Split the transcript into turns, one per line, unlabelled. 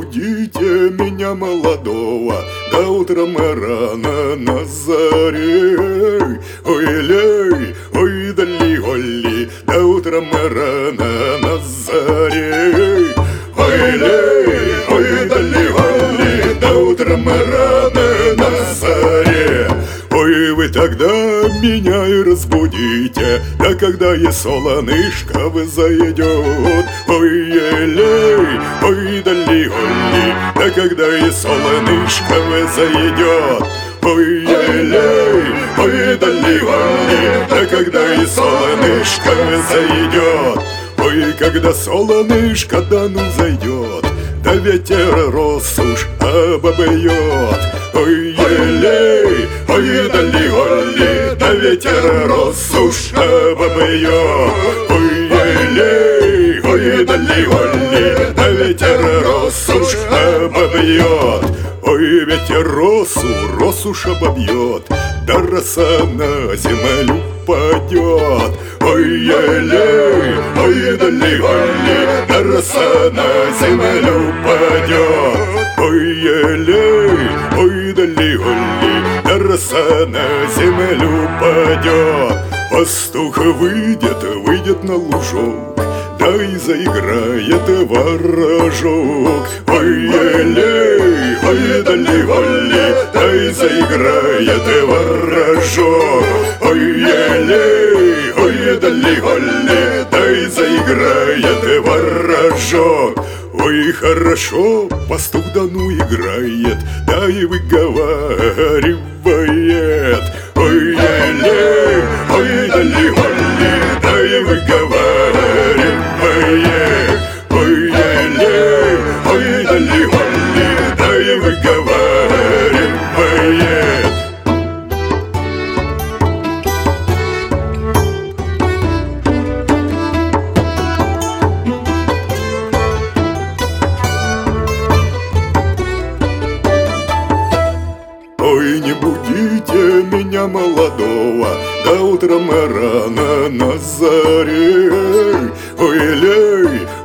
будите меня молодого до утром рано на заре. Ой-лей, ой, дали-голли, до утром рано на заре. Ой-лей, ой, дали-голли, до утром рано на заре. Ой, вы тогда меня и разбудите, да когда и солонышко вы зайдет. Ой-елей, ой, дали-голли, да когда и солонышко вы зайдет. Ой-елей, ой, дали-голли, да когда и солонышко вы зайдет. Ой, когда солонышко да ну зайдет, да ветер рос уж обобьет. Ой-елей, ой, дали-голли, да ветер рос уж обобьет. Ой-елей, ой, дали-голли, да ветер рос уж обобьет. Ой, ветер росу уж обобьет, да роса на землю падет. Ой-елей, ой, дали-голли, да роса на землю падет. Ой-елей, ой, дали-голли, да роса на землю падет. Пастух выйдет на лужок, да и заиграет ворожок. Ой-елей, ой, дали-голли, да и заиграет ворожок. Ой-елей, ой, дали-голли, да и заиграет ворожок. Ой, хорошо, пастух да ну играет, да и выговаривает. Ой-елей, ой, дали-голли, да и выговаривает. Ой-елей, ой, дали-голли, да и выговаривает. Ой, не будите меня молодого до утром рано на заре. Ой-лей,